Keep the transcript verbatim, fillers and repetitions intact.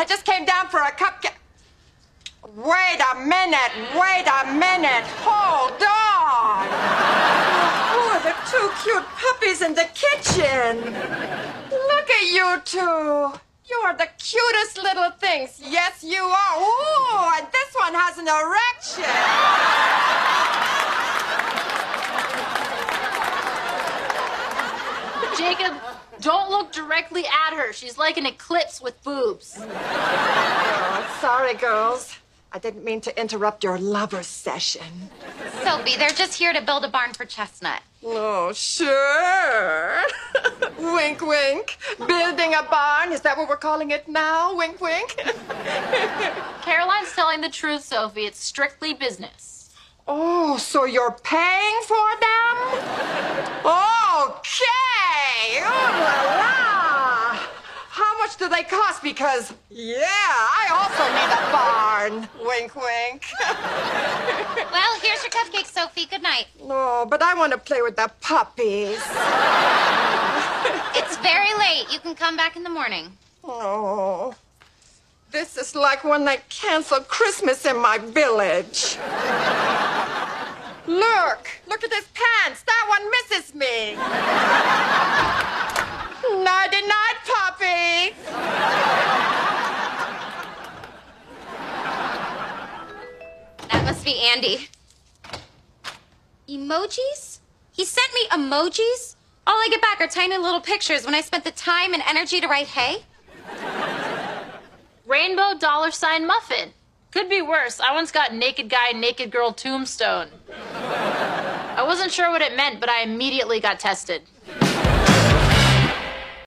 I just came down for a cupcake. Wait a minute, wait a minute, hold on. Who are the two cute puppies in the kitchen? Look at you two. You are the cutest little things. Yes, you are. Ooh, and this one has an erection. Jacob, don't look directly at her. She's like an eclipse with boobs. Oh, sorry, girls. I didn't mean to interrupt your lover session. Sophie, they're just here to build a barn for Chestnut. Oh, sure. Wink, wink. Building a barn. Is that what we're calling it now? Wink, wink. Caroline's telling the truth, Sophie. It's strictly business. Oh, so you're paying for them? Okay. Ooh la la. How much do they cost? Because, yeah, I also need a barn. Wink, wink. Well, here's your cupcake, Sophie. Good night. No, but I want to play with the puppies. It's very late. You can come back in the morning. Oh, this is like when they canceled Christmas in my village. Look, look at his pants. That one misses me. Nighty night, puppy. That must be Andy. Emojis? He sent me emojis? All I get back are tiny little pictures when I spent the time and energy to write hey. Rainbow dollar sign muffin. Could be worse. I once got naked guy, naked girl tombstone. I wasn't sure what it meant, but I immediately got tested.